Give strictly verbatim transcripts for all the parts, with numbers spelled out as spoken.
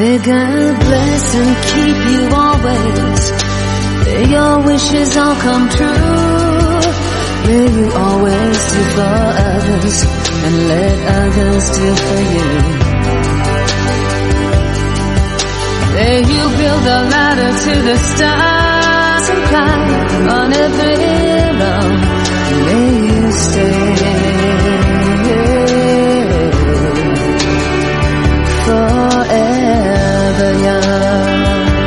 May God bless and keep you always. May your wishes all come true. May you always do for others and let others do for you. May you build a ladder to the stars and climb on every rung. May you stay forever young.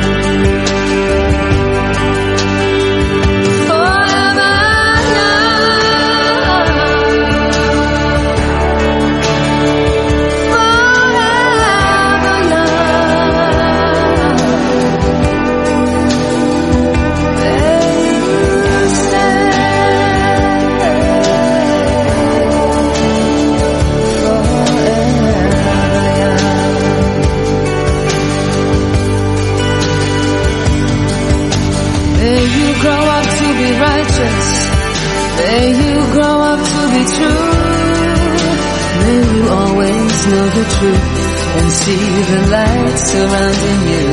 May you grow up to be true. May you always know the truth and see the light surrounding you.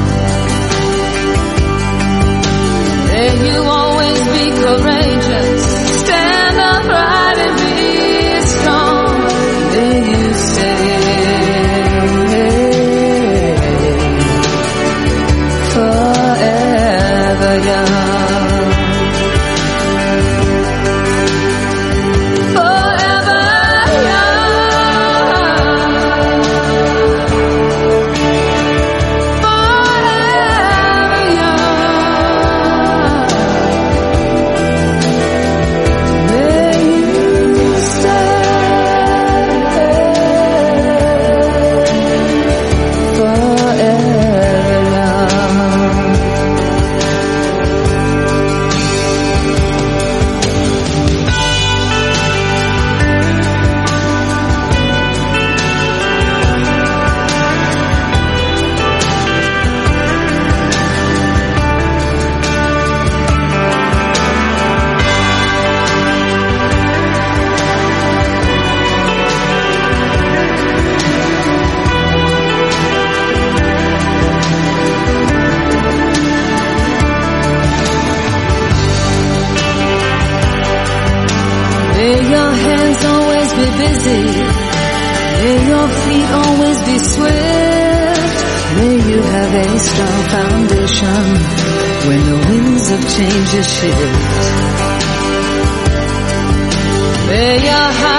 May you always be courageous, stand upright and be strong. May you stay forever young. May your hands always be busy. May your feet always be swift. May you have a strong foundation when the winds of change shift. May your heart